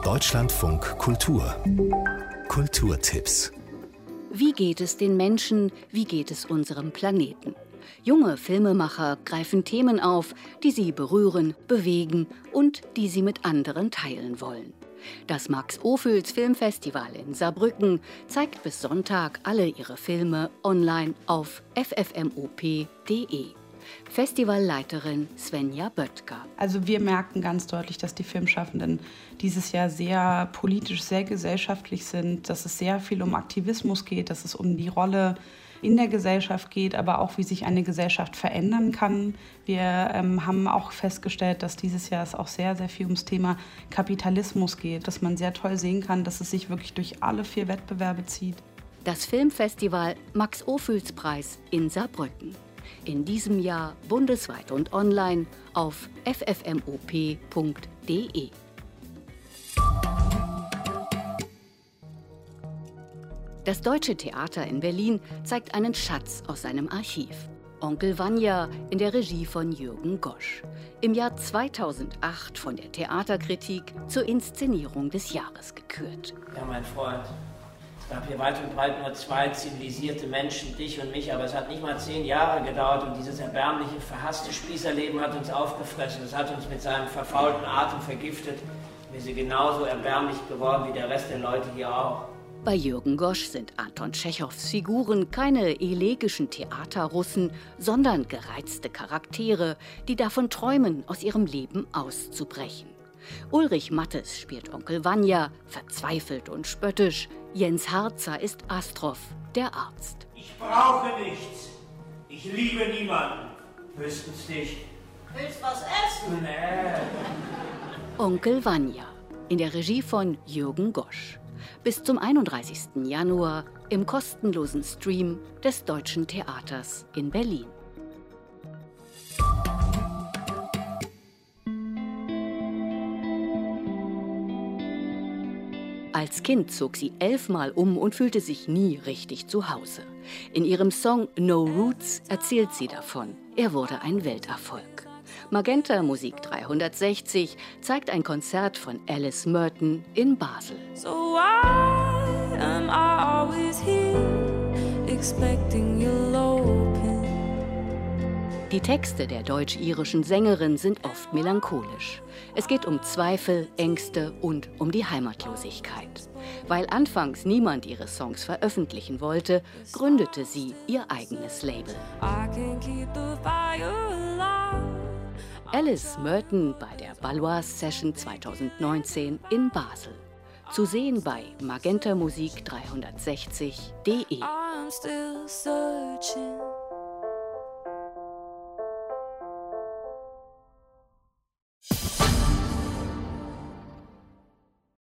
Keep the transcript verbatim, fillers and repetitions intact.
Deutschlandfunk Kultur. Kulturtipps. Wie geht es den Menschen? Wie geht es unserem Planeten? Junge Filmemacher greifen Themen auf, die sie berühren, bewegen und die sie mit anderen teilen wollen. Das Max-Ophüls Filmfestival in Saarbrücken zeigt bis Sonntag alle ihre Filme online auf f f m o p punkt d e. Festivalleiterin Svenja Böttger. Also wir merken ganz deutlich, dass die Filmschaffenden dieses Jahr sehr politisch, sehr gesellschaftlich sind, dass es sehr viel um Aktivismus geht, dass es um die Rolle in der Gesellschaft geht, aber auch, wie sich eine Gesellschaft verändern kann. Wir ähm, haben auch festgestellt, dass dieses Jahr es auch sehr, sehr viel ums Thema Kapitalismus geht, dass man sehr toll sehen kann, dass es sich wirklich durch alle vier Wettbewerbe zieht. Das Filmfestival Max-Ophüls-Preis in Saarbrücken. In diesem Jahr bundesweit und online auf f f m o p punkt d e. Das Deutsche Theater in Berlin zeigt einen Schatz aus seinem Archiv. Onkel Vanya in der Regie von Jürgen Gosch. Im Jahr zweitausendacht von der Theaterkritik zur Inszenierung des Jahres gekürt. Ja, mein Freund, es gab hier weit und breit nur zwei zivilisierte Menschen, dich und mich, aber es hat nicht mal zehn Jahre gedauert und dieses erbärmliche, verhasste Spießerleben hat uns aufgefressen. Es hat uns mit seinem verfaulten Atem vergiftet. Wir sind genauso erbärmlich geworden wie der Rest der Leute hier auch. Bei Jürgen Gosch sind Anton Tschechows Figuren keine elegischen Theaterrussen, sondern gereizte Charaktere, die davon träumen, aus ihrem Leben auszubrechen. Ulrich Mattes spielt Onkel Vanya, verzweifelt und spöttisch. Jens Harzer ist Astroff, der Arzt. Ich brauche nichts. Ich liebe niemanden. Höchstens dich. Willst was essen? Nee. Onkel Vanya in der Regie von Jürgen Gosch. Bis zum einunddreißigsten Januar im kostenlosen Stream des Deutschen Theaters in Berlin. Als Kind zog sie elfmal um und fühlte sich nie richtig zu Hause. In ihrem Song No Roots erzählt sie davon. Er wurde ein Welterfolg. Magenta Musik dreihundertsechzig zeigt ein Konzert von Alice Merton in Basel. So why am I always here, expecting you'll open? Die Texte der deutsch-irischen Sängerin sind oft melancholisch. Es geht um Zweifel, Ängste und um die Heimatlosigkeit. Weil anfangs niemand ihre Songs veröffentlichen wollte, gründete sie ihr eigenes Label. I can keep the fire alive. Alice Merton bei der Baloise Session zweitausendneunzehn in Basel. Zu sehen bei Magenta Musik dreihundertsechzig punkt d e. I'm still searching.